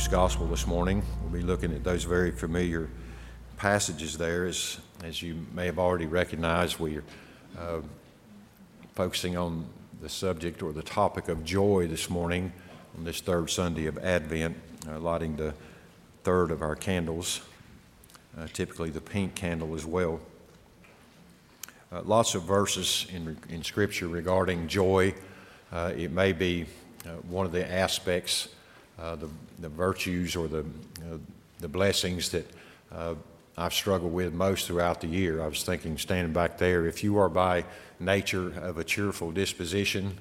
Luke's Gospel this morning. We'll be looking at those very familiar passages there. As you may have already recognized, we're focusing on the subject or the topic of joy this morning on this third Sunday of Advent, lighting the third of our candles, typically the pink candle as well. Lots of verses in Scripture regarding joy. It may be one of the aspects, the virtues or the blessings that I've struggled with most throughout the year. I was thinking, standing back there, if you are by nature of a cheerful disposition,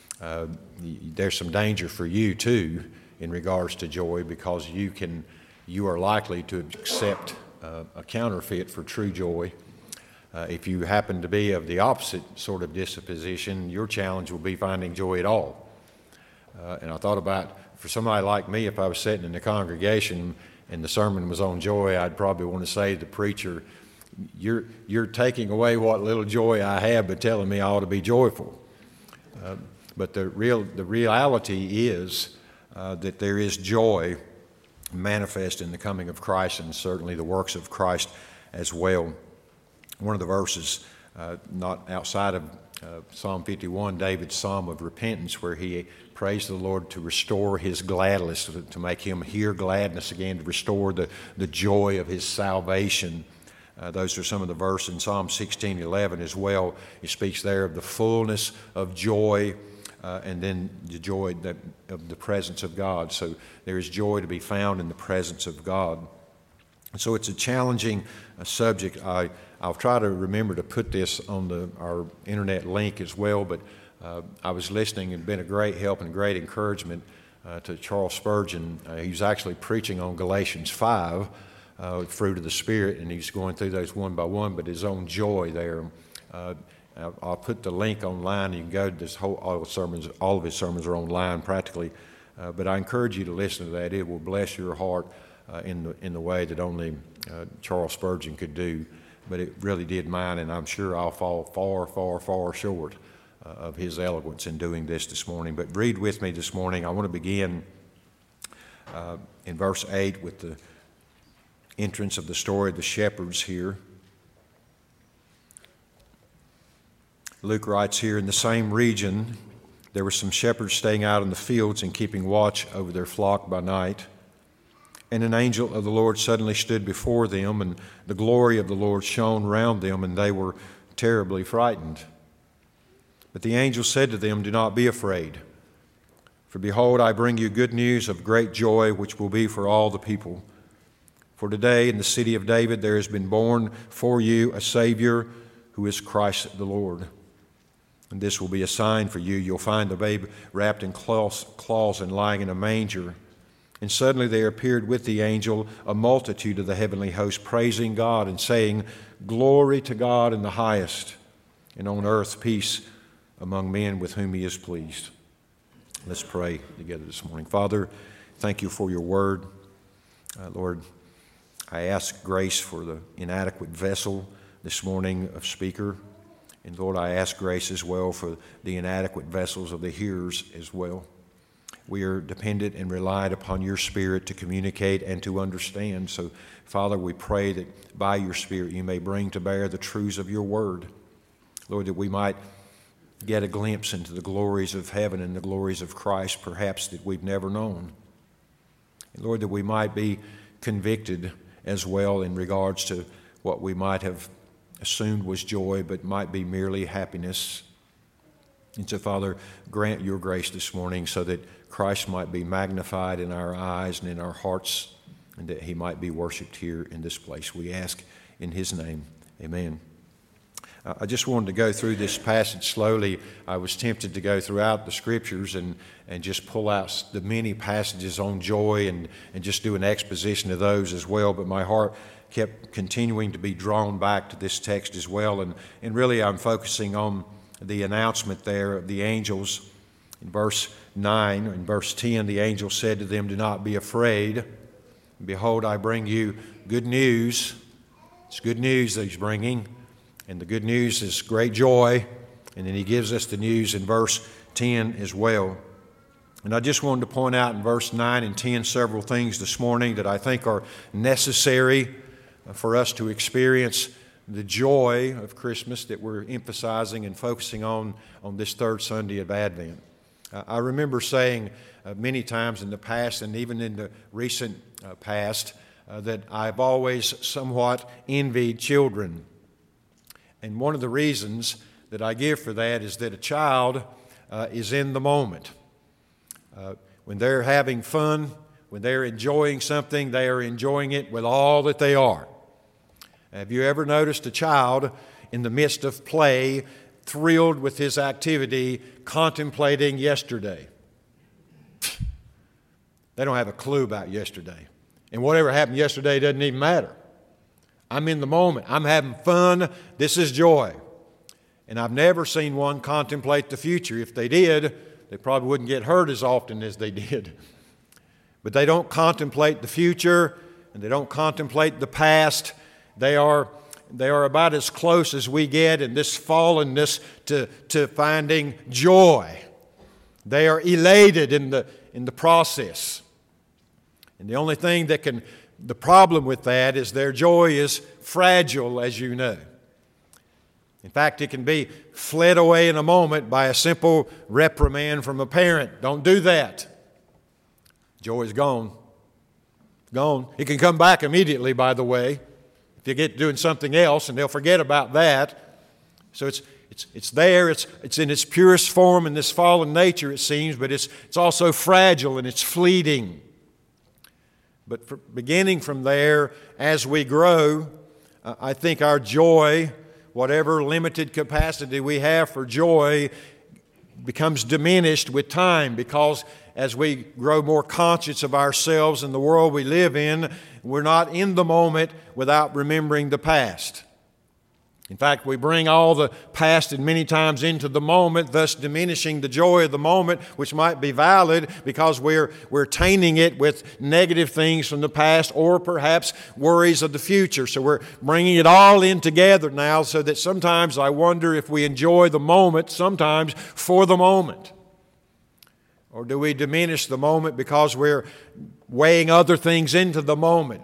there's some danger for you too in regards to joy, because you are likely to accept a counterfeit for true joy. If you happen to be of the opposite sort of disposition, your challenge will be finding joy at all. And I thought about, for somebody like me, if I was sitting in the congregation and the sermon was on joy, I'd probably want to say to the preacher, you're taking away what little joy I have, but telling me I ought to be joyful. But the reality is that there is joy manifest in the coming of Christ, and certainly the works of Christ as well. One of the verses, not outside of Psalm 51, David's psalm of repentance, where he prays the Lord to restore his gladness, to make him hear gladness again, to restore the joy of his salvation. Those are some of the verses in Psalm 16:11 as well. He speaks there of the fullness of joy, and then the joy of the presence of God. So there is joy to be found in the presence of God. And so it's a challenging subject. I'll try to remember to put this on our internet link as well, but I was listening and been a great help and great encouragement to Charles Spurgeon. He was actually preaching on Galatians 5, fruit of the Spirit, and he's going through those one by one, but his own joy there. I'll put the link online. You can go to all of his sermons are online practically, but I encourage you to listen to that. It will bless your heart in the way that only Charles Spurgeon could do. But it really did mine, and I'm sure I'll fall far, far, far short of his eloquence in doing this morning. But read with me this morning. I want to begin in verse 8 with the entrance of the story of the shepherds here. Luke writes here, in the same region there were some shepherds staying out in the fields and keeping watch over their flock by night. And an angel of the Lord suddenly stood before them, and the glory of the Lord shone round them, and they were terribly frightened. But the angel said to them, "Do not be afraid, for behold, I bring you good news of great joy, which will be for all the people. For today in the city of David there has been born for you a Savior, who is Christ the Lord. And this will be a sign for you. You'll find the babe wrapped in cloths and lying in a manger." And suddenly there appeared with the angel a multitude of the heavenly host, praising God and saying, "Glory to God in the highest, and on earth peace among men with whom he is pleased." Let's pray together this morning. Father, thank you for your word. Lord, I ask grace for the inadequate vessel this morning of speaker. And Lord, I ask grace as well for the inadequate vessels of the hearers as well. We are dependent and relied upon your Spirit to communicate and to understand. So, Father, we pray that by your Spirit you may bring to bear the truths of your word. Lord, that we might get a glimpse into the glories of heaven and the glories of Christ, perhaps that we've never known. And Lord, that we might be convicted as well in regards to what we might have assumed was joy, but might be merely happiness. And so, Father, grant your grace this morning so that Christ might be magnified in our eyes and in our hearts, and that he might be worshiped here in this place. We ask in his name. Amen. I just wanted to go through this passage slowly. I was tempted to go throughout the Scriptures and just pull out the many passages on joy and just do an exposition of those as well, but my heart kept continuing to be drawn back to this text as well, and really I'm focusing on the announcement there of the angels. In verse 9 and verse 10, the angel said to them, "Do not be afraid. Behold, I bring you good news." It's good news that he's bringing, and the good news is great joy. And then he gives us the news in verse 10 as well. And I just wanted to point out in verse 9 and 10 several things this morning that I think are necessary for us to experience the joy of Christmas that we're emphasizing and focusing on this third Sunday of Advent. I remember saying many times in the past and even in the recent past that I've always somewhat envied children. And one of the reasons that I give for that is that a child is in the moment. When they're having fun, when they're enjoying something, they are enjoying it with all that they are. Have you ever noticed a child in the midst of play, thrilled with his activity, contemplating yesterday? They don't have a clue about yesterday. And whatever happened yesterday doesn't even matter. I'm in the moment. I'm having fun. This is joy. And I've never seen one contemplate the future. If they did, they probably wouldn't get hurt as often as they did. But they don't contemplate the future, and they don't contemplate the past. They are about as close as we get in this fallenness to finding joy. They are elated in the process. And the only thing the problem with that is their joy is fragile, as you know. In fact, it can be fled away in a moment by a simple reprimand from a parent. Don't do that. Joy is gone. Gone. It can come back immediately, by the way, if you get doing something else, and they'll forget about that. So it's there. It's in its purest form in this fallen nature, it seems, but it's also fragile and it's fleeting. But beginning from there, as we grow, I think our joy, whatever limited capacity we have for joy, becomes diminished with time, because as we grow more conscious of ourselves and the world we live in, we're not in the moment without remembering the past. In fact, we bring all the past and many times into the moment, thus diminishing the joy of the moment, which might be valid because we're tainting it with negative things from the past or perhaps worries of the future. So we're bringing it all in together now, so that sometimes I wonder if we enjoy the moment sometimes for the moment. Or do we diminish the moment because we're weighing other things into the moment?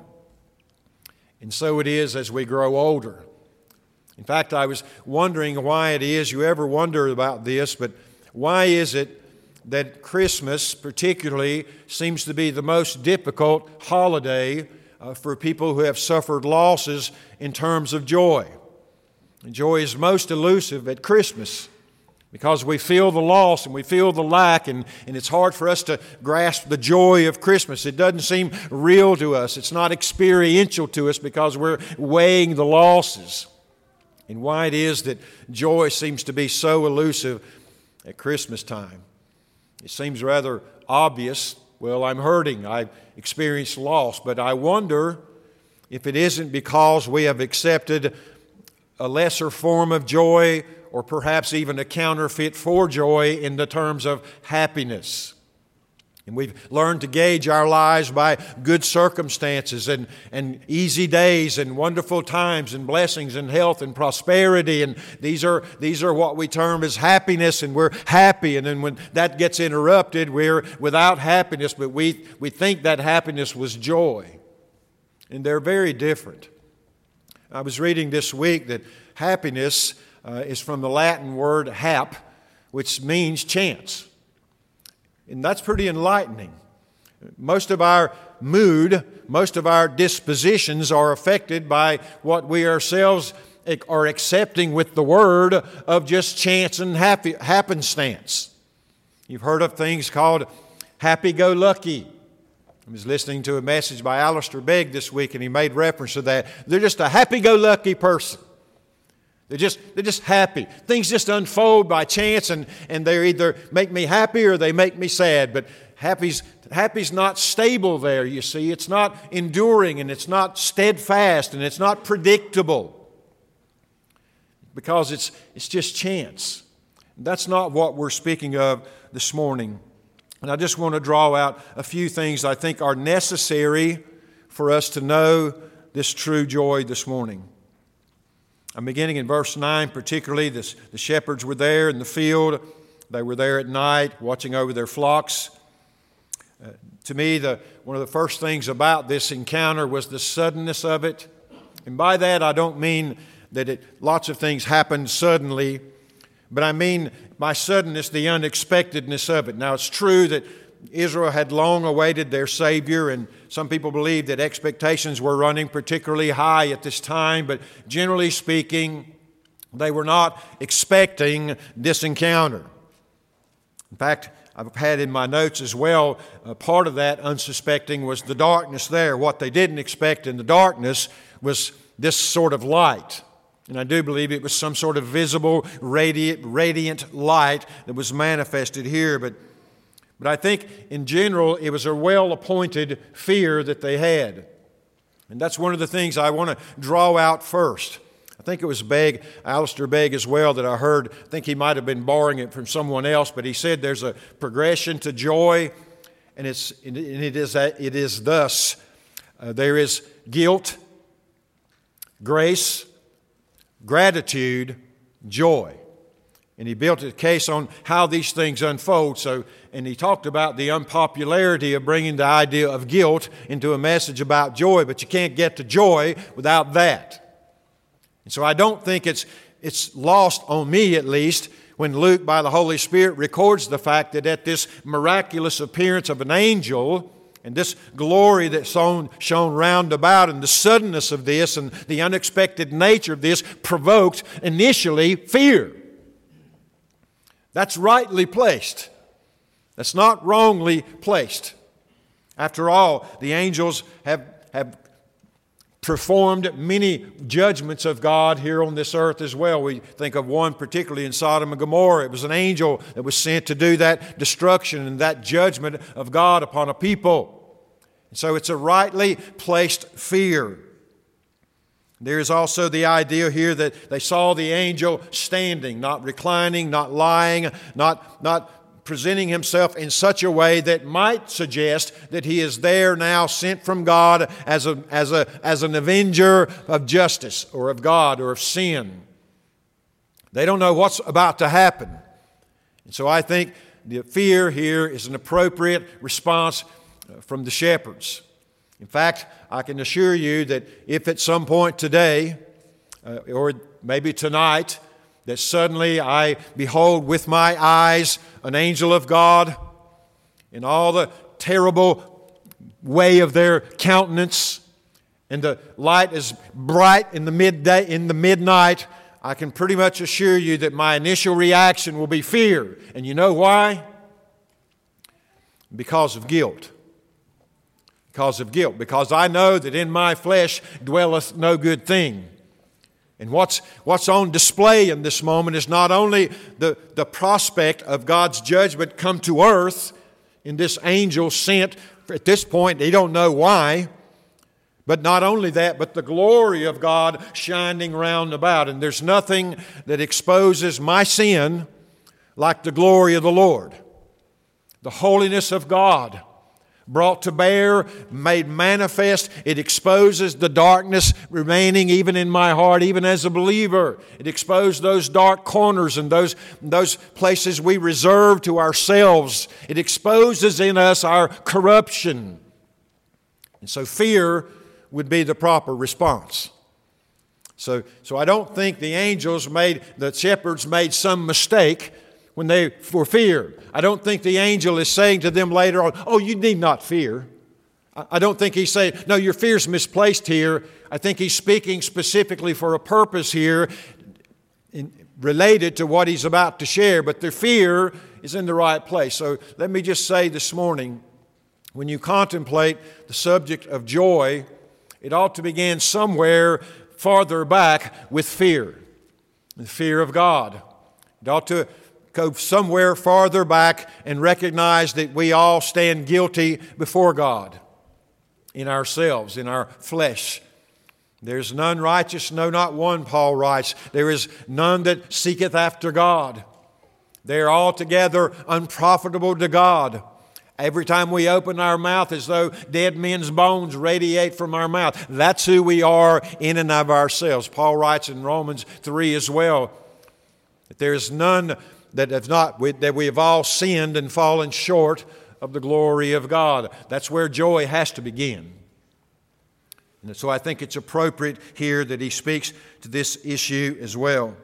And so it is as we grow older. In fact, I was wondering why it is, you ever wonder about this, but why is it that Christmas particularly seems to be the most difficult holiday for people who have suffered losses in terms of joy? And joy is most elusive at Christmas because we feel the loss and we feel the lack, and it's hard for us to grasp the joy of Christmas. It doesn't seem real to us. It's not experiential to us because we're weighing the losses. And why it is that joy seems to be so elusive at Christmas time. It seems rather obvious. Well, I'm hurting. I've experienced loss. But I wonder if it isn't because we have accepted a lesser form of joy, or perhaps even a counterfeit for joy in the terms of happiness. And we've learned to gauge our lives by good circumstances and easy days and wonderful times and blessings and health and prosperity. And these are what we term as happiness, and we're happy. And then when that gets interrupted, we're without happiness, but we think that happiness was joy. And they're very different. I was reading this week that happiness is from the Latin word hap, which means chance. And that's pretty enlightening. Most of our mood, most of our dispositions are affected by what we ourselves are accepting with the word of just chance and happenstance. You've heard of things called happy-go-lucky. I was listening to a message by Alistair Begg this week, and he made reference to that. They're just a happy-go-lucky person. They're just happy. Things just unfold by chance, and they either make me happy or they make me sad. But happy's not stable there, you see. It's not enduring, and it's not steadfast, and it's not predictable. Because it's just chance. That's not what we're speaking of this morning. And I just want to draw out a few things I think are necessary for us to know this true joy this morning. I'm beginning in verse 9 particularly. The shepherds were there in the field. They were there at night watching over their flocks. To me, one of the first things about this encounter was the suddenness of it. And by that, I don't mean that lots of things happened suddenly, but I mean by suddenness, the unexpectedness of it. Now, it's true that Israel had long awaited their Savior, and some people believe that expectations were running particularly high at this time, but generally speaking, they were not expecting this encounter. In fact, I've had in my notes as well, part of that unsuspecting was the darkness there. What they didn't expect in the darkness was this sort of light. And I do believe it was some sort of visible, radiant light that was manifested here. But I think in general, it was a well-appointed fear that they had. And that's one of the things I want to draw out first. I think it was Alistair Begg as well that I heard. I think he might have been borrowing it from someone else, but he said there's a progression to joy, and it is thus. There is guilt, grace, gratitude, joy. And he built a case on how these things unfold. And he talked about the unpopularity of bringing the idea of guilt into a message about joy, but you can't get to joy without that. And so I don't think it's lost on me, at least, when Luke, by the Holy Spirit, records the fact that at this miraculous appearance of an angel and this glory that's shone round about, and the suddenness of this and the unexpected nature of this provoked initially fear. That's rightly placed. That's not wrongly placed. After all, the angels have performed many judgments of God here on this earth as well. We think of one particularly in Sodom and Gomorrah. It was an angel that was sent to do that destruction and that judgment of God upon a people. And so it's a rightly placed fear. There is also the idea here that they saw the angel standing, not reclining, not lying, not presenting himself in such a way that might suggest that he is there now sent from God as an avenger of justice or of God or of sin. They don't know what's about to happen. And so I think the fear here is an appropriate response from the shepherds. In fact, I can assure you that if at some point today, or maybe tonight, that suddenly I behold with my eyes an angel of God in all the terrible way of their countenance, and the light is bright in the midnight, I can pretty much assure you that my initial reaction will be fear. And you know why? Because of guilt. Because of guilt. Because I know that in my flesh dwelleth no good thing. And what's on display in this moment is not only the prospect of God's judgment come to earth in this angel sent. At this point, they don't know why. But not only that, but the glory of God shining round about. And there's nothing that exposes my sin like the glory of the Lord. The holiness of God brought to bear, made manifest. It exposes the darkness remaining even in my heart, even as a believer. It exposed those dark corners and those places we reserve to ourselves. It exposes in us our corruption. And so fear would be the proper response. So I don't think the shepherds made some mistake when they were feared. I don't think the angel is saying to them later on, oh, you need not fear. I don't think he's saying, no, your fear's misplaced here. I think he's speaking specifically for a purpose here related to what he's about to share, but their fear is in the right place. So let me just say this morning, when you contemplate the subject of joy, it ought to begin somewhere farther back with fear, the fear of God. It ought to go somewhere farther back and recognize that we all stand guilty before God in ourselves, in our flesh. There's none righteous, no, not one, Paul writes. There is none that seeketh after God. They are altogether unprofitable to God. Every time we open our mouth, as though dead men's bones radiate from our mouth. That's who we are in and of ourselves. Paul writes in Romans 3 as well, that there is none that we have all sinned and fallen short of the glory of God. That's where joy has to begin. And so I think it's appropriate here that he speaks to this issue as well.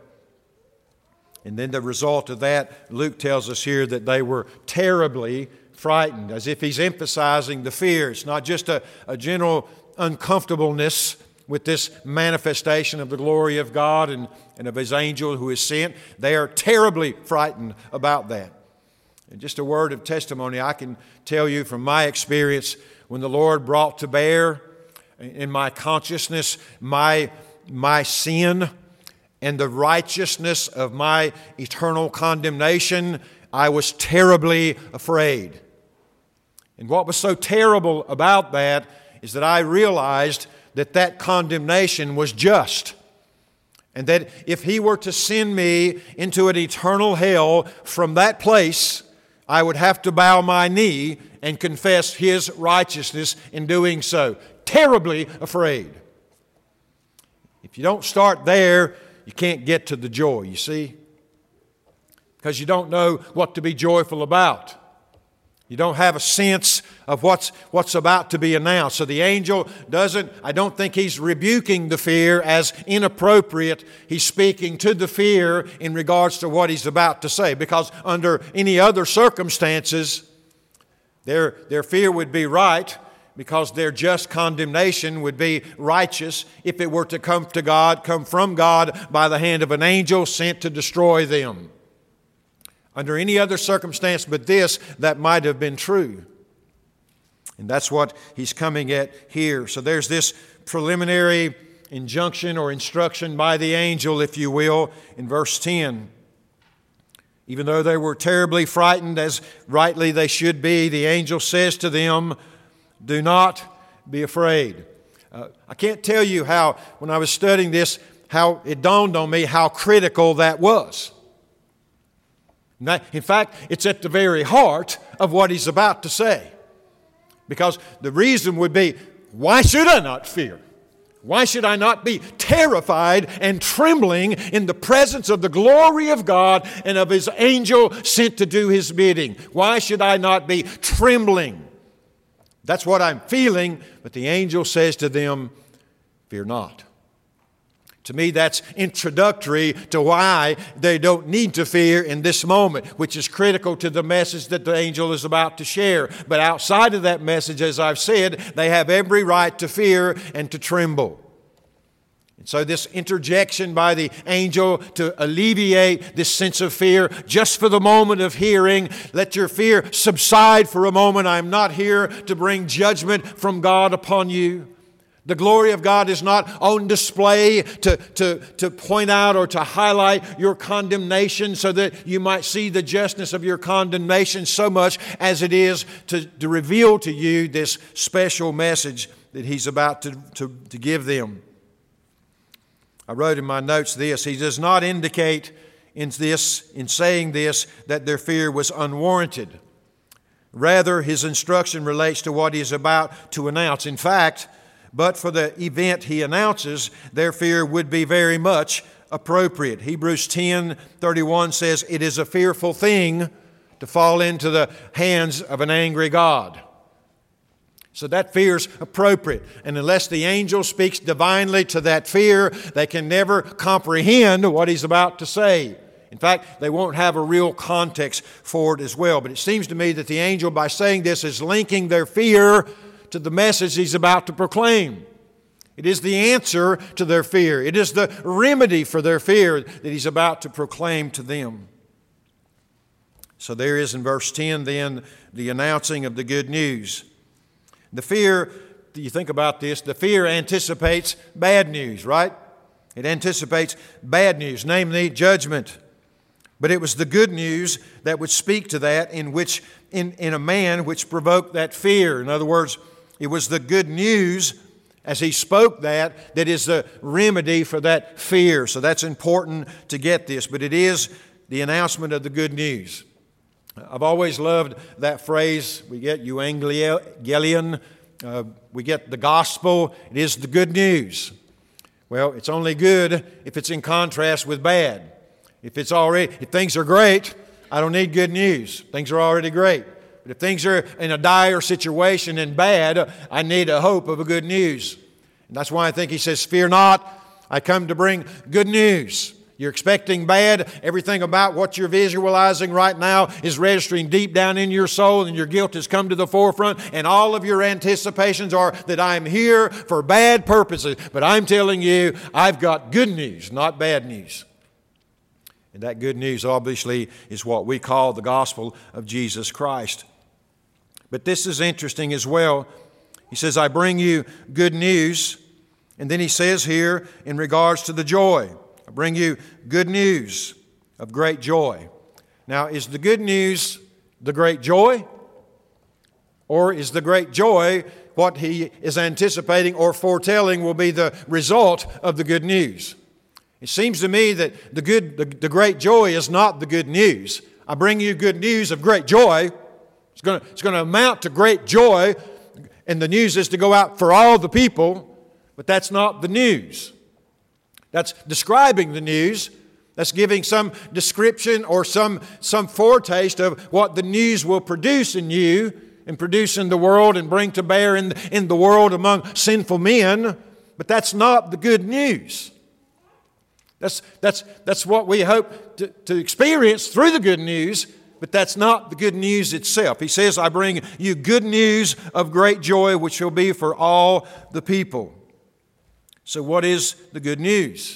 And then the result of that, Luke tells us here that they were terribly frightened, as if he's emphasizing the fear. It's not just a general uncomfortableness with this manifestation of the glory of God and of His angel who is sent. They are terribly frightened about that. And just a word of testimony, I can tell you from my experience, when the Lord brought to bear in my consciousness my sin and the righteousness of my eternal condemnation, I was terribly afraid. And what was so terrible about that is that I realized that condemnation was just. And that if He were to send me into an eternal hell from that place, I would have to bow my knee and confess His righteousness in doing so. Terribly afraid. If you don't start there, you can't get to the joy, you see? Because you don't know what to be joyful about. You don't have a sense of what's about to be announced. So the angel I don't think he's rebuking the fear as inappropriate. He's speaking to the fear in regards to what he's about to say. Because under any other circumstances, their fear would be right, because their just condemnation would be righteous if it were to come from God by the hand of an angel sent to destroy them. Under any other circumstance but this, that might have been true. And that's what he's coming at here. So there's this preliminary injunction or instruction by the angel, if you will, in verse 10. Even though they were terribly frightened, as rightly they should be, the angel says to them, "Do not be afraid." I can't tell you how, when I was studying this, how it dawned on me how critical that was. In fact, it's at the very heart of what he's about to say. Because the reason would be, why should I not fear? Why should I not be terrified and trembling in the presence of the glory of God and of His angel sent to do His bidding? Why should I not be trembling? That's what I'm feeling, but the angel says to them, "Fear not." To me, that's introductory to why they don't need to fear in this moment, which is critical to the message that the angel is about to share. But outside of that message, as I've said, they have every right to fear and to tremble. And so this interjection by the angel to alleviate this sense of fear just for the moment of hearing, let your fear subside for a moment. I'm not here to bring judgment from God upon you. The glory of God is not on display to point out or to highlight your condemnation so that you might see the justness of your condemnation so much as it is to reveal to you this special message that He's about to give them. I wrote in my notes this: He does not indicate in saying this that their fear was unwarranted. Rather, His instruction relates to what He is about to announce. In fact, but for the event He announces, their fear would be very much appropriate. Hebrews 10:31 says, "It is a fearful thing to fall into the hands of an angry God." So that fear's appropriate. And unless the angel speaks divinely to that fear, they can never comprehend what he's about to say. In fact, they won't have a real context for it as well. But it seems to me that the angel, by saying this, is linking their fear to the message he's about to proclaim. It is the answer to their fear. It is the remedy for their fear that he's about to proclaim to them. So there is in verse 10 then the announcing of the good news. The fear, you think about this, the fear anticipates bad news, right? It anticipates bad news, namely judgment. But it was the good news that would speak to that in a man which provoked that fear. In other words, it was the good news as he spoke that is the remedy for that fear. So that's important to get this. But it is the announcement of the good news. I've always loved that phrase. We get euangelion. We get the gospel. It is the good news. Well, it's only good if it's in contrast with bad. If things are great, I don't need good news. Things are already great. But if things are in a dire situation and bad, I need a hope of a good news. And that's why I think he says, fear not, I come to bring good news. You're expecting bad. Everything about what you're visualizing right now is registering deep down in your soul, and your guilt has come to the forefront, and all of your anticipations are that I'm here for bad purposes. But I'm telling you, I've got good news, not bad news. And that good news, obviously, is what we call the gospel of Jesus Christ. But this is interesting as well. He says, I bring you good news. And then he says here, in regards to the joy, I bring you good news of great joy. Now, is the good news the great joy? Or is the great joy what he is anticipating or foretelling will be the result of the good news? It seems to me that the great joy is not the good news. I bring you good news of great joy. It's going to amount to great joy, and the news is to go out for all the people, but that's not the news. That's describing the news. That's giving some description or some foretaste of what the news will produce in you and produce in the world and bring to bear in the world among sinful men. But that's not the good news. That's what we hope to experience through the good news, but that's not the good news itself. He says, I bring you good news of great joy, which will be for all the people. So what is the good news?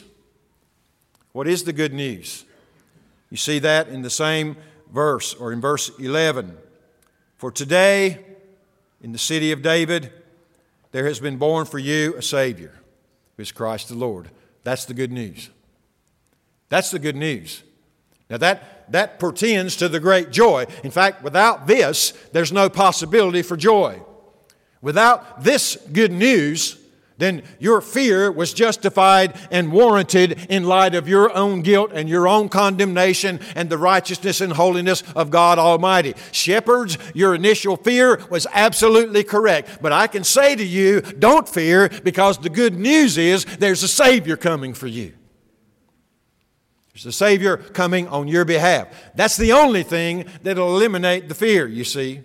What is the good news? You see that in the same verse, or in verse 11. For today, in the city of David, there has been born for you a Savior, who is Christ the Lord. That's the good news. That's the good news. Now that portends to the great joy. In fact, without this, there's no possibility for joy. Without this good news, then your fear was justified and warranted in light of your own guilt and your own condemnation and the righteousness and holiness of God Almighty. Shepherds, your initial fear was absolutely correct. But I can say to you, don't fear, because the good news is there's a Savior coming for you. There's a Savior coming on your behalf. That's the only thing that will eliminate the fear, you see.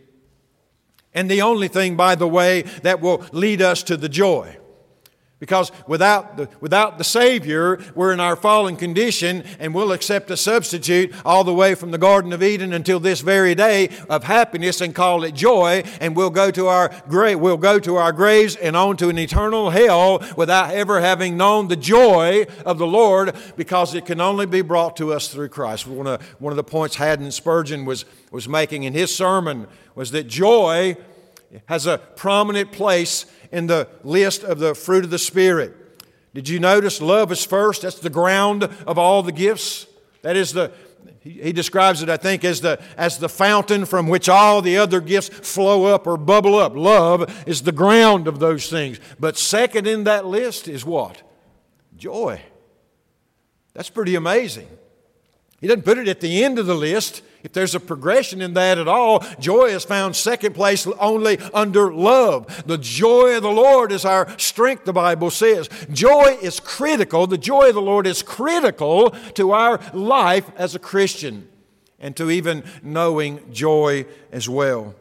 And the only thing, by the way, that will lead us to the joy. Because without the Savior, we're in our fallen condition, and we'll accept a substitute all the way from the Garden of Eden until this very day of happiness and call it joy, and we'll go to our graves and on to an eternal hell without ever having known the joy of the Lord, because it can only be brought to us through Christ. One of the points Haddon Spurgeon was making in his sermon was that joy has a prominent place in the list of the fruit of the Spirit. Did you notice love is first? That's the ground of all the gifts. That is he describes it, I think, as the fountain from which all the other gifts flow up or bubble up. Love is the ground of those things. But second in that list is what? Joy. That's pretty amazing. He doesn't put it at the end of the list. If there's a progression in that at all, joy is found second place only under love. The joy of the Lord is our strength, the Bible says. Joy is critical. The joy of the Lord is critical to our life as a Christian and to even knowing joy as well.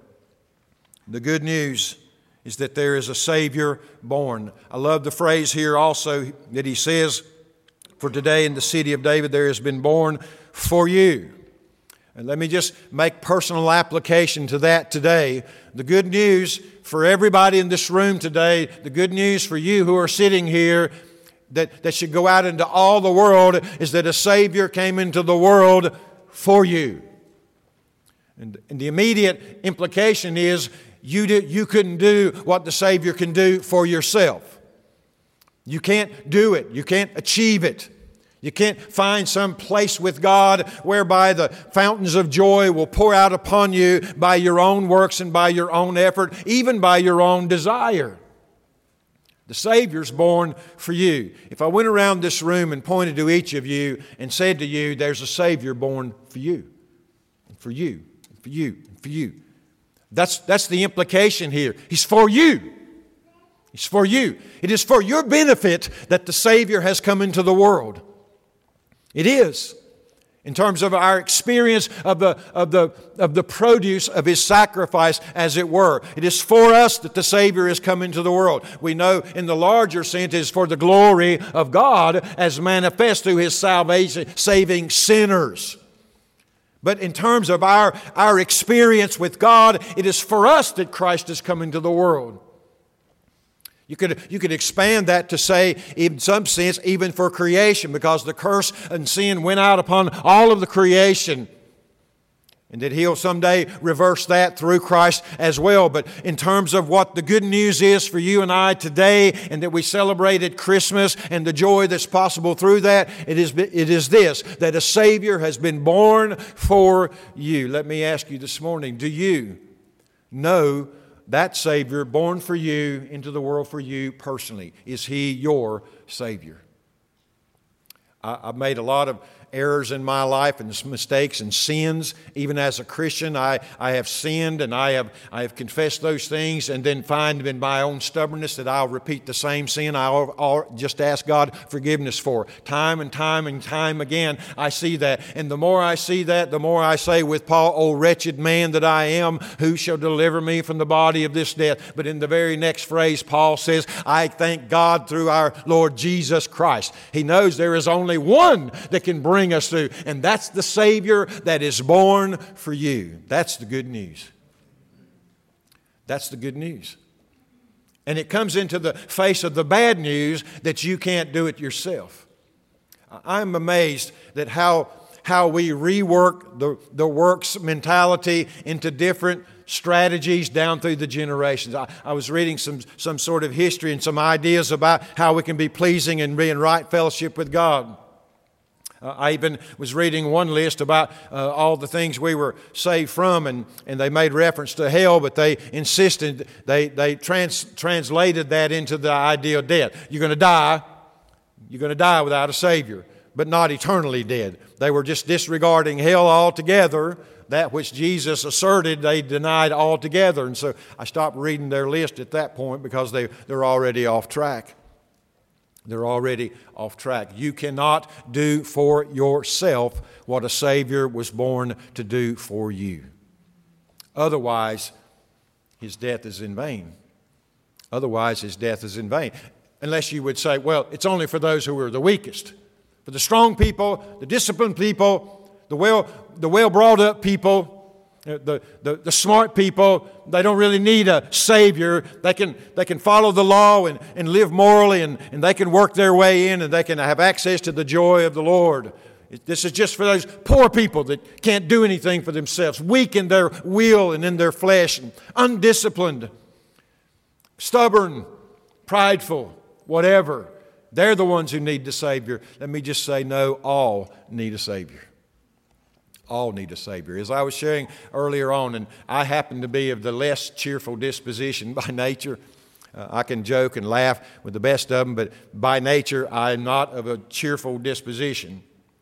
The good news is that there is a Savior born. I love the phrase here also that he says, for today in the city of David there has been born for you. And let me just make personal application to that today. The good news for everybody in this room today, the good news for you who are sitting here that should go out into all the world is that a Savior came into the world for you. And the immediate implication is you couldn't do what the Savior can do for yourself. You can't do it. You can't achieve it. You can't find some place with God whereby the fountains of joy will pour out upon you by your own works and by your own effort, even by your own desire. The Savior's born for you. If I went around this room and pointed to each of you and said to you, there's a Savior born for you, and for you, and for you, and for you. That's the implication here. He's for you. He's for you. It is for your benefit that the Savior has come into the world. It is. in terms of our experience of the produce of His sacrifice, as it were. It is for us that the Savior is come into the world. We know in the larger sense it is for the glory of God as manifest through His salvation, saving sinners. But in terms of our experience with God, it is for us that Christ has come into the world. You could expand that to say, in some sense, even for creation, because the curse and sin went out upon all of the creation. And that He'll someday reverse that through Christ as well. But in terms of what the good news is for you and I today, and that we celebrated Christmas and the joy that's possible through that, it is this, that a Savior has been born for you. Let me ask you this morning, do you know that Savior born for you into the world for you personally? Is He your Savior? I've made a lot of errors in my life and mistakes and sins. Even as a Christian, I have sinned and I have confessed those things, and then find in my own stubbornness that I'll repeat the same sin. I'll just ask God forgiveness for. Time and time and time again, I see that. And the more I see that, the more I say with Paul, "O wretched man that I am, who shall deliver me from the body of this death?" But in the very next phrase, Paul says, "I thank God through our Lord Jesus Christ." He knows there is only one that can bring us through, and that's the Savior that is born for you. That's the good news. That's the good news. And it comes into the face of the bad news that you can't do it yourself. I'm amazed that how we rework the works mentality into different strategies down through the generations. I was reading some sort of history and some ideas about how we can be pleasing and be in right fellowship with God. I even was reading one list about all the things we were saved from, and they made reference to hell, but they insisted, they translated that into the idea of death. You're going to die without a Savior, but not eternally dead. They were just disregarding hell altogether. That which Jesus asserted, they denied altogether. And so I stopped reading their list at that point because they're already off track. They're already off track. You cannot do for yourself what a Savior was born to do for you. Otherwise, His death is in vain. Otherwise, His death is in vain. Unless you would say, well, it's only for those who are the weakest. For the strong people, the disciplined people, the well brought up people, the smart people, they don't really need a Savior. They can follow the law and live morally, and they can work their way in, and they can have access to the joy of the Lord. This is just for those poor people that can't do anything for themselves, weak in their will and in their flesh, and undisciplined, stubborn, prideful, whatever. They're the ones who need the Savior. Let me just say, no, all need a Savior. All need a Savior. As I was sharing earlier on, and I happen to be of the less cheerful disposition by nature. I can joke and laugh with the best of them, but by nature I am not of a cheerful disposition.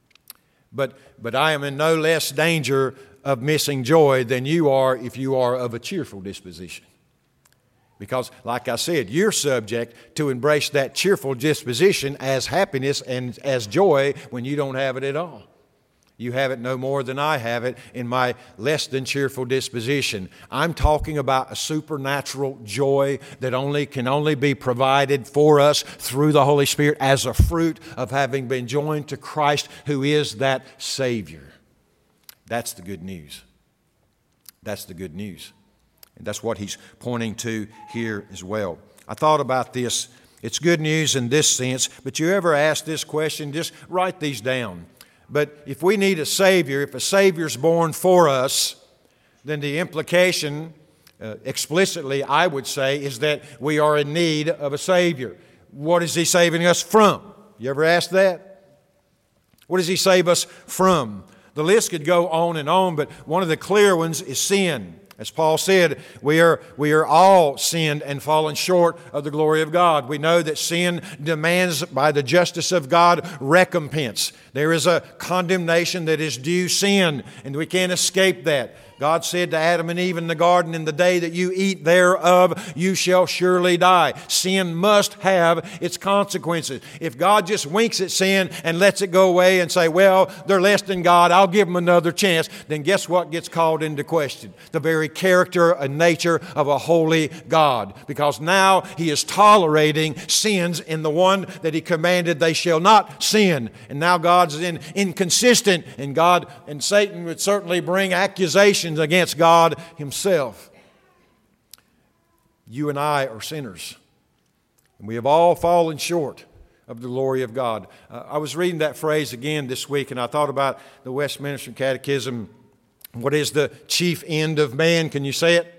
But I am in no less danger of missing joy than you are if you are of a cheerful disposition. Because, like I said, you're subject to embrace that cheerful disposition as happiness and as joy when you don't have it at all. You have it no more than I have it in my less than cheerful disposition. I'm talking about a supernatural joy that can only be provided for us through the Holy Spirit as a fruit of having been joined to Christ, who is that Savior. That's the good news. That's the good news. And that's what he's pointing to here as well. I thought about this. It's good news in this sense, but you ever ask this question? Just write these down. But if we need a Savior, if a Savior's born for us, then the implication, explicitly, I would say, is that we are in need of a Savior. What is He saving us from? You ever ask that? What does He save us from? The list could go on, but one of the clear ones is sin. As Paul said, we are all sinned and fallen short of the glory of God. We know that sin demands, by the justice of God, recompense. There is a condemnation that is due sin, and we can't escape that. God said to Adam and Eve in the garden, in the day that you eat thereof, you shall surely die. Sin must have its consequences. If God just winks at sin and lets it go away and say, well, they're less than God, I'll give them another chance, then guess what gets called into question? The very character and nature of a holy God. Because now He is tolerating sins in the one that He commanded they shall not sin. And now God's inconsistent, and God and Satan would certainly bring accusations against God Himself. You and I are sinners, and we have all fallen short of the glory of God. I was reading that phrase again this week, and I thought about the Westminster Catechism. What is the chief end of man? Can you say it?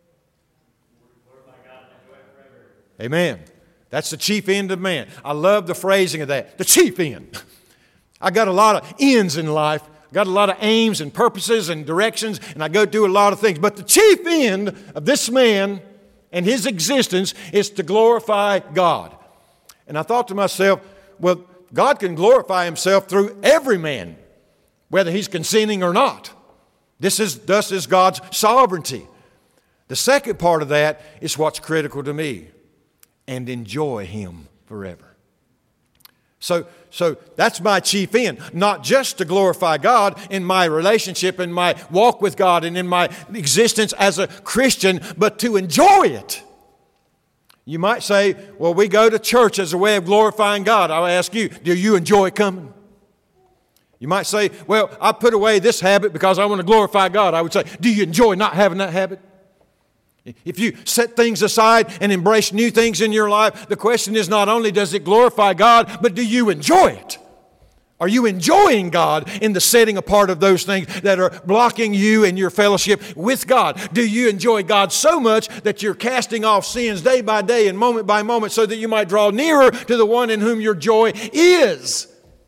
Amen. That's the chief end of man. I love the phrasing of that. The chief end. I got a lot of ends in life. I got a lot of aims and purposes and directions, and I go do a lot of things. But the chief end of this man and his existence is to glorify God. And I thought to myself, well, God can glorify Himself through every man, whether he's consenting or not. Thus is God's sovereignty. The second part of that is what's critical to me: and enjoy Him forever. So that's my chief end, not just to glorify God in my relationship, in my walk with God, and in my existence as a Christian, but to enjoy it. You might say, well, we go to church as a way of glorifying God. I'll ask you, do you enjoy coming? You might say, well, I put away this habit because I want to glorify God. I would say, do you enjoy not having that habit? If you set things aside and embrace new things in your life, the question is not only does it glorify God, but do you enjoy it? Are you enjoying God in the setting apart of those things that are blocking you and your fellowship with God? Do you enjoy God so much that you're casting off sins day by day and moment by moment so that you might draw nearer to the one in whom your joy is?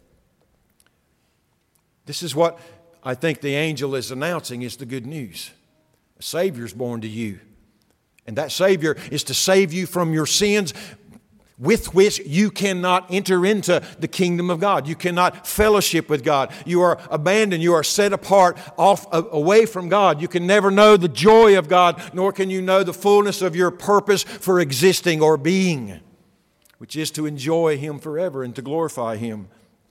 This is what I think the angel is announcing is the good news. A Savior's born to you. And that Savior is to save you from your sins, with which you cannot enter into the kingdom of God. You cannot fellowship with God. You are abandoned. You are set apart, away from God. You can never know the joy of God, nor can you know the fullness of your purpose for existing or being, which is to enjoy Him forever and to glorify Him.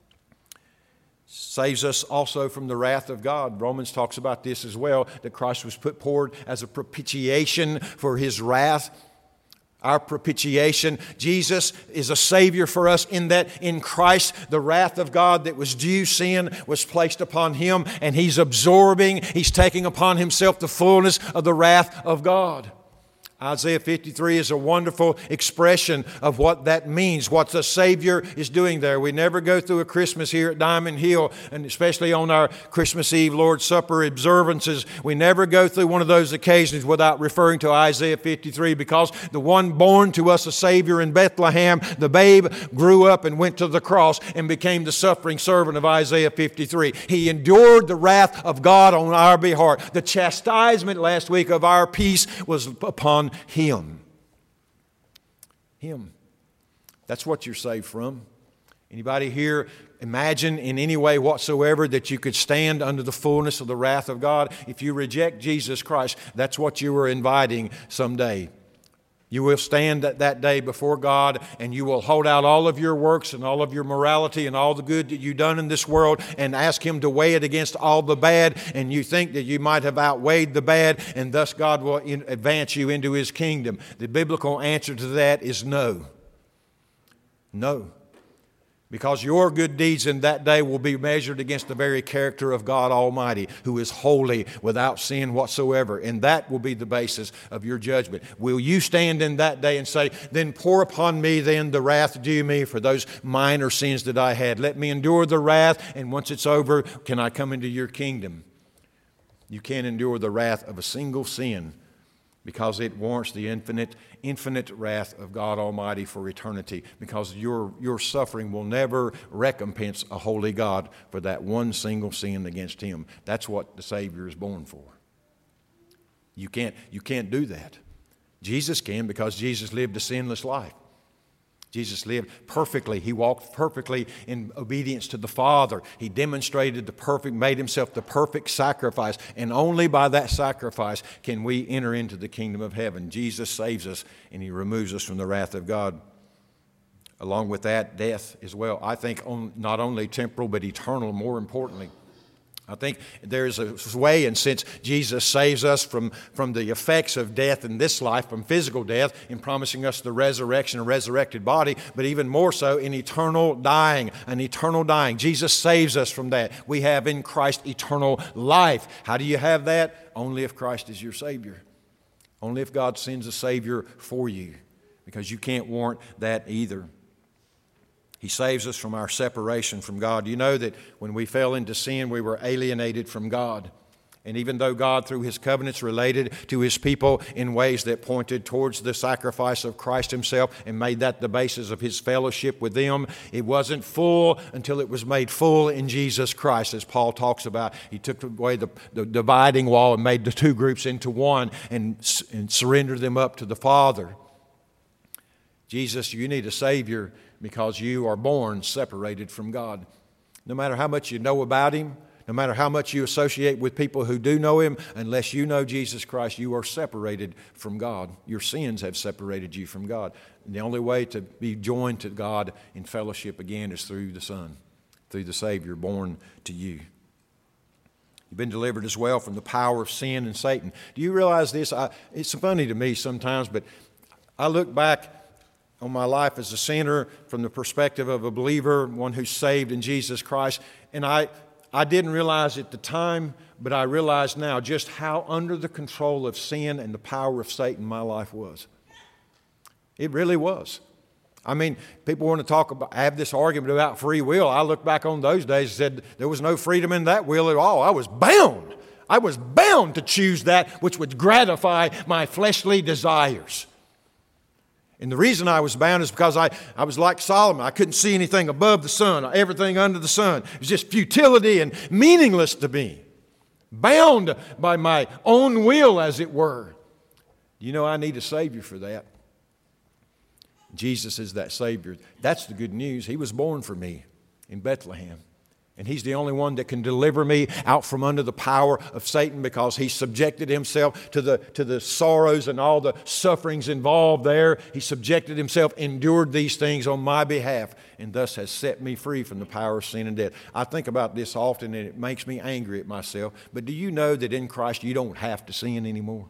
Saves us also from the wrath of God. Romans talks about this as well, that Christ was put forward as a propitiation for His wrath. Our propitiation. Jesus is a Savior for us in that in Christ the wrath of God that was due sin was placed upon Him, and He's absorbing, He's taking upon Himself the fullness of the wrath of God. Isaiah 53 is a wonderful expression of what that means, what the Savior is doing there. We never go through a Christmas here at Diamond Hill, and especially on our Christmas Eve Lord's Supper observances, we never go through one of those occasions without referring to Isaiah 53, because the one born to us a Savior in Bethlehem, the babe grew up and went to the cross and became the suffering servant of Isaiah 53. He endured the wrath of God on our behalf. The chastisement last week of our peace was upon Him. That's what you're saved from. Anybody here imagine in any way whatsoever that you could stand under the fullness of the wrath of God? If you reject Jesus Christ, that's what you are inviting someday. You will stand that day before God, and you will hold out all of your works and all of your morality and all the good that you've done in this world and ask Him to weigh it against all the bad, and you think that you might have outweighed the bad, and thus God will advance you into His kingdom. The biblical answer to that is no. No. Because your good deeds in that day will be measured against the very character of God Almighty, who is holy, without sin whatsoever. And that will be the basis of your judgment. Will you stand in that day and say, then pour upon me then the wrath due me for those minor sins that I had. Let me endure the wrath, and once it's over, can I come into your kingdom? You can't endure the wrath of a single sin, because it warrants the infinite wrath of God Almighty for eternity, because your suffering will never recompense a holy God for that one single sin against Him. That's what the Savior is born for. You can't do that. Jesus can, because Jesus lived a sinless life. Jesus lived perfectly. He walked perfectly in obedience to the Father. He demonstrated made himself the perfect sacrifice. And only by that sacrifice can we enter into the kingdom of heaven. Jesus saves us and he removes us from the wrath of God. Along with that, death as well. I think not only temporal but eternal, more importantly. I think there's a way, and since Jesus saves us from the effects of death in this life, from physical death, in promising us the resurrection, a resurrected body, but even more so in eternal dying, an eternal dying. Jesus saves us from that. We have in Christ eternal life. How do you have that? Only if Christ is your Savior. Only if God sends a Savior for you, because you can't warrant that either. He saves us from our separation from God. You know that when we fell into sin, we were alienated from God. And even though God, through His covenants, related to His people in ways that pointed towards the sacrifice of Christ Himself and made that the basis of His fellowship with them, it wasn't full until it was made full in Jesus Christ, as Paul talks about. He took away the dividing wall and made the two groups into one and surrendered them up to the Father. Jesus, you need a Savior because you are born separated from God. No matter how much you know about Him, no matter how much you associate with people who do know Him, unless you know Jesus Christ, you are separated from God. Your sins have separated you from God. And the only way to be joined to God in fellowship again is through the Son, through the Savior born to you. You've been delivered as well from the power of sin and Satan. Do you realize this? It's funny to me sometimes, but I look back on my life as a sinner from the perspective of a believer, one who's saved in Jesus Christ. And I didn't realize at the time, but I realize now just how under the control of sin and the power of Satan my life was. It really was. I mean, people want to have this argument about free will. I look back on those days and said there was no freedom in that will at all. I was bound. I was bound to choose that which would gratify my fleshly desires. And the reason I was bound is because I was like Solomon. I couldn't see anything above the sun, everything under the sun. It was just futility and meaningless to me. Bound by my own will, as it were. You know, I need a Savior for that. Jesus is that Savior. That's the good news. He was born for me in Bethlehem. And He's the only one that can deliver me out from under the power of Satan, because He subjected Himself to the sorrows and all the sufferings involved there. He subjected Himself, endured these things on my behalf, and thus has set me free from the power of sin and death. I think about this often, and it makes me angry at myself. But do you know that in Christ you don't have to sin anymore?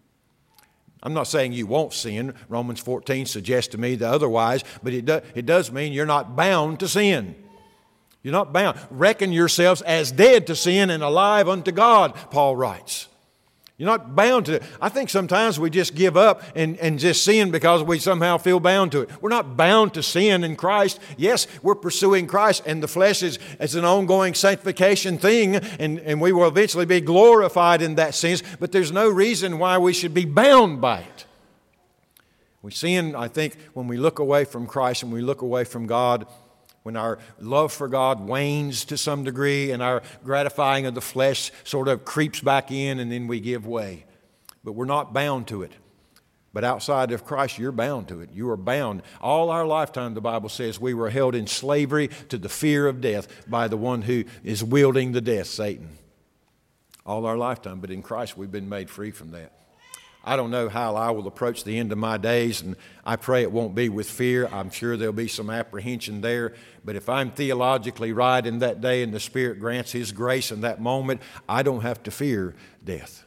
I'm not saying you won't sin. Romans 14 suggests to me the otherwise, but it does mean you're not bound to sin. You're not bound. Reckon yourselves as dead to sin and alive unto God, Paul writes. You're not bound to it. I think sometimes we just give up and just sin because we somehow feel bound to it. We're not bound to sin in Christ. Yes, we're pursuing Christ, and the flesh is an ongoing sanctification thing, and we will eventually be glorified in that sense, but there's no reason why we should be bound by it. We sin, I think, when we look away from Christ and we look away from God, when our love for God wanes to some degree and our gratifying of the flesh sort of creeps back in, and then we give way. But we're not bound to it. But outside of Christ, you're bound to it. You are bound. All our lifetime, the Bible says, we were held in slavery to the fear of death by the one who is wielding the death, Satan. All our lifetime. But in Christ, we've been made free from that. I don't know how I will approach the end of my days, and I pray it won't be with fear. I'm sure there'll be some apprehension there. But if I'm theologically right in that day and the Spirit grants His grace in that moment, I don't have to fear death.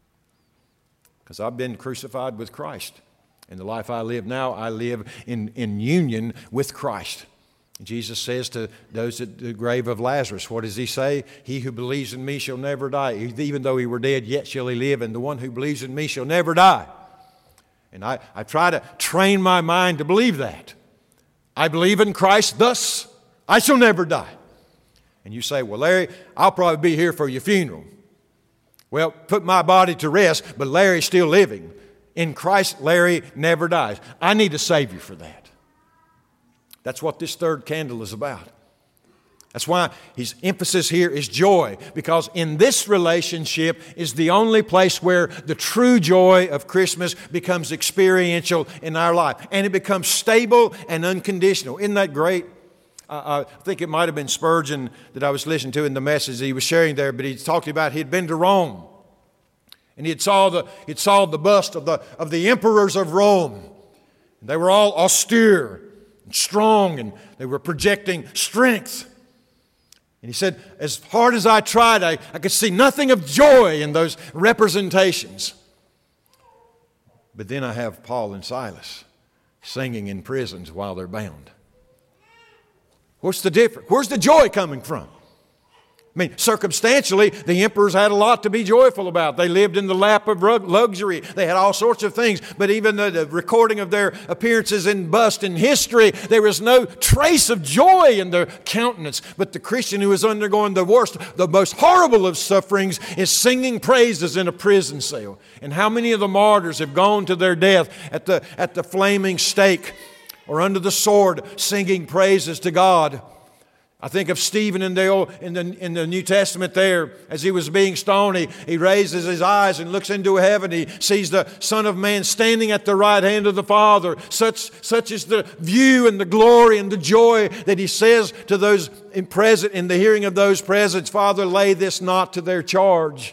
Because I've been crucified with Christ. And the life I live now, I live in union with Christ. Jesus says to those at the grave of Lazarus, what does He say? He who believes in me shall never die. Even though he were dead, yet shall he live. And the one who believes in me shall never die. And I try to train my mind to believe that. I believe in Christ, thus I shall never die. And you say, well, Larry, I'll probably be here for your funeral. Well, put my body to rest, but Larry's still living. In Christ, Larry never dies. I need a Savior for that. That's what this third candle is about. That's why his emphasis here is joy, because in this relationship is the only place where the true joy of Christmas becomes experiential in our life. And it becomes stable and unconditional. Isn't that great? I think it might have been Spurgeon that I was listening to in the message he was sharing there, but he talked about he'd been to Rome. And he'd saw the bust of the emperors of Rome. They were all austere and strong, and they were projecting strength. And he said, as hard as I tried, I could see nothing of joy in those representations. But then I have Paul and Silas singing in prisons while they're bound. What's the difference? Where's the joy coming from? I mean, circumstantially, the emperors had a lot to be joyful about. They lived in the lap of luxury. They had all sorts of things. But even the recording of their appearances in bust in history, there was no trace of joy in their countenance. But the Christian who is undergoing the worst, the most horrible of sufferings is singing praises in a prison cell. And how many of the martyrs have gone to their death at the flaming stake or under the sword singing praises to God? I think of Stephen in the New Testament there, as he was being stoned, he raises his eyes and looks into heaven. He sees the Son of Man standing at the right hand of the Father. Such is the view and the glory and the joy that he says to those in the hearing of those present, Father, lay this not to their charge.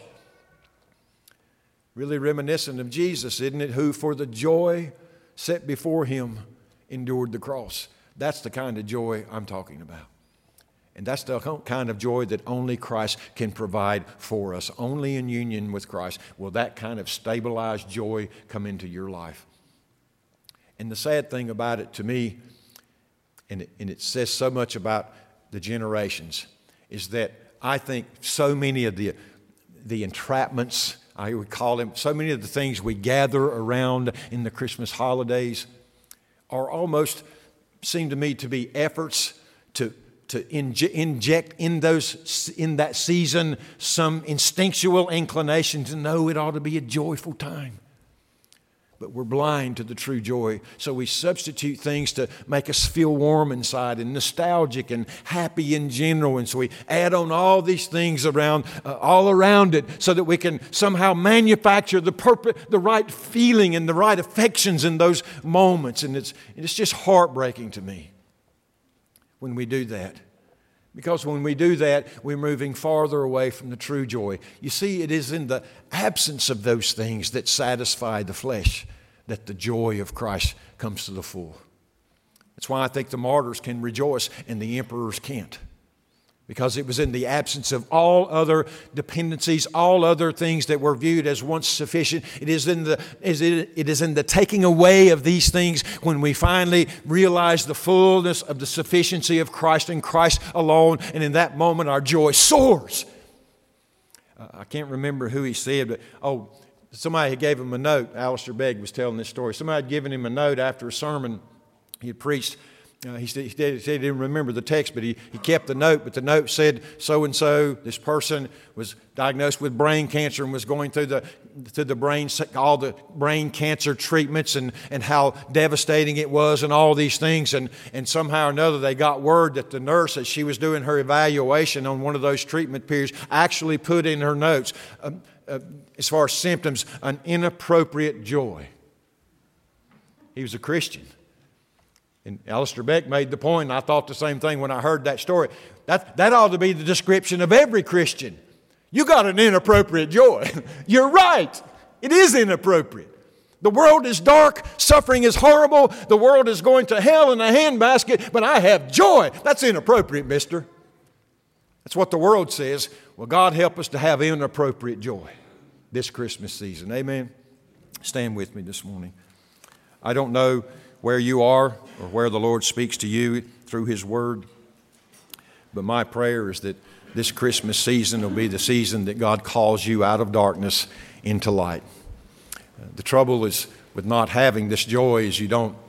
Really reminiscent of Jesus, isn't it? Who for the joy set before him endured the cross. That's the kind of joy I'm talking about. And that's the kind of joy that only Christ can provide for us. Only in union with Christ will that kind of stabilized joy come into your life. And the sad thing about it to me, and it says so much about the generations, is that I think so many of the entrapments, I would call them, so many of the things we gather around in the Christmas holidays are almost, seem to me to be efforts to inject in that season some instinctual inclination to know it ought to be a joyful time. But we're blind to the true joy, so we substitute things to make us feel warm inside and nostalgic and happy in general. And so we add on all these things all around it so that we can somehow manufacture the right feeling and the right affections in those moments. And it's just heartbreaking to me when we do that. Because when we do that, we're moving farther away from the true joy. You see, it is in the absence of those things that satisfy the flesh that the joy of Christ comes to the full. That's why I think the martyrs can rejoice and the emperors can't. Because it was in the absence of all other dependencies, all other things that were viewed as once sufficient. It is in the taking away of these things when we finally realize the fullness of the sufficiency of Christ and Christ alone. And in that moment, our joy soars. I can't remember who he said, but somebody had gave him a note. Alistair Begg was telling this story. Somebody had given him a note after a sermon he had preached. He said he didn't remember the text, but he kept the note. But the note said, so-and-so, this person was diagnosed with brain cancer and was going through the brain, all the brain cancer treatments and how devastating it was and all these things. And somehow or another they got word that the nurse, as she was doing her evaluation on one of those treatment periods, actually put in her notes, as far as symptoms, an inappropriate joy. He was a Christian. And Alistair Beck made the point, and I thought the same thing when I heard that story. That ought to be the description of every Christian. You got an inappropriate joy. You're right. It is inappropriate. The world is dark. Suffering is horrible. The world is going to hell in a handbasket, but I have joy. That's inappropriate, mister. That's what the world says. Well, God help us to have inappropriate joy this Christmas season. Amen. Stand with me this morning. I don't know where you are or where the Lord speaks to you through His Word. But my prayer is that this Christmas season will be the season that God calls you out of darkness into light. The trouble is with not having this joy is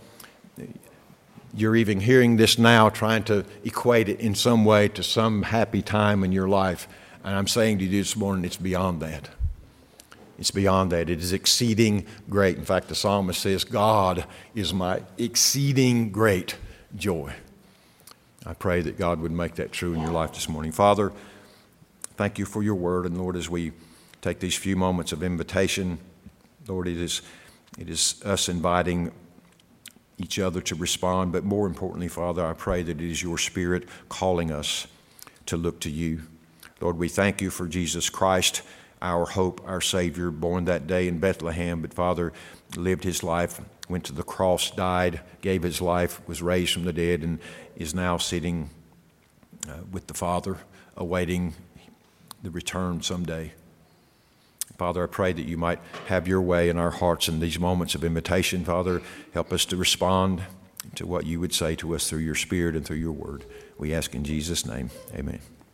you're even hearing this now trying to equate it in some way to some happy time in your life. And I'm saying to you this morning, it's beyond that. It's beyond that. It is exceeding great. In fact, the psalmist says, God is my exceeding great joy. I pray that God would make that true in your life this morning. Father, thank you for your word. And Lord, as we take these few moments of invitation, Lord, it is us inviting each other to respond. But more importantly, Father, I pray that it is your Spirit calling us to look to you. Lord, we thank you for Jesus Christ, our hope, our Savior, born that day in Bethlehem, but Father, lived his life, went to the cross, died, gave his life, was raised from the dead, and is now sitting with the Father, awaiting the return someday. Father, I pray that you might have your way in our hearts in these moments of invitation. Father, help us to respond to what you would say to us through your Spirit and through your word. We ask in Jesus' name, amen.